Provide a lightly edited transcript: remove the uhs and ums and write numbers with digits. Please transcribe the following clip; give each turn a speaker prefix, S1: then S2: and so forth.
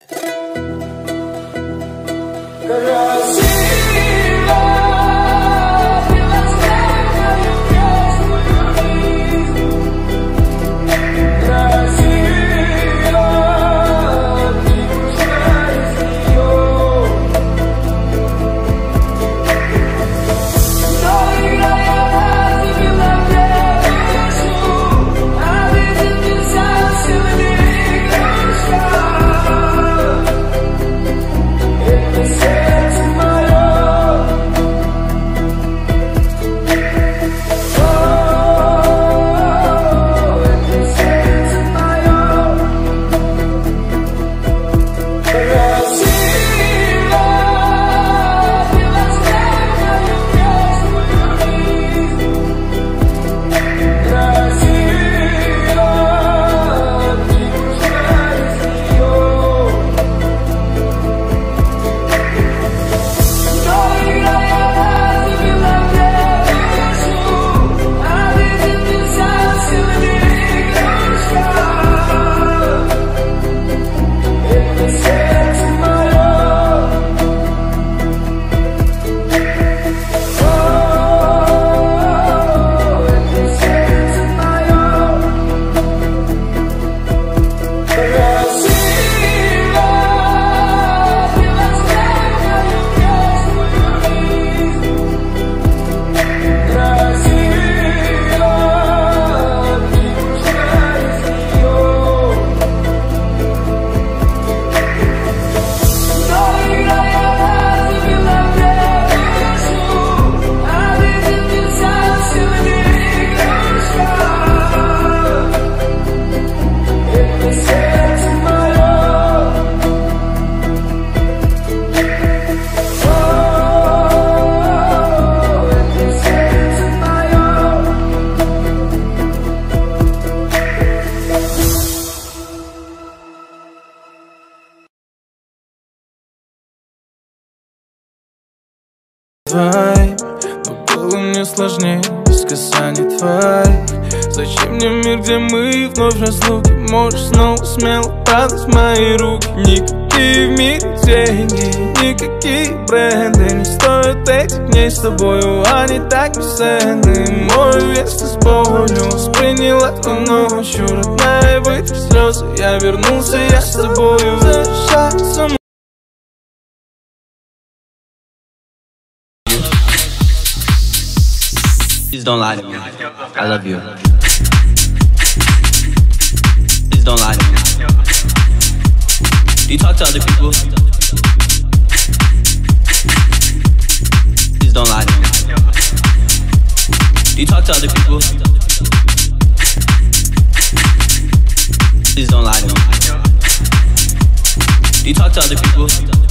S1: Но было мне сложнее без касаний твоих. Зачем мне мир, где мы вновь разлуки? Можешь снова смело падать в мои руки. Никакие в мире деньги, никакие бренды не стоят этих дней с тобою, они так бесценны. Мой вес ты с болью восприняла ту ночью, родная, вытри слезы. Я вернулся, я с тобою возвращаться.
S2: Please don't lie to me. I love you. Please don't lie to me. Do you talk to other people? Please don't lie to me. Do you talk to other people? Please don't lie to me. Do you talk to other people?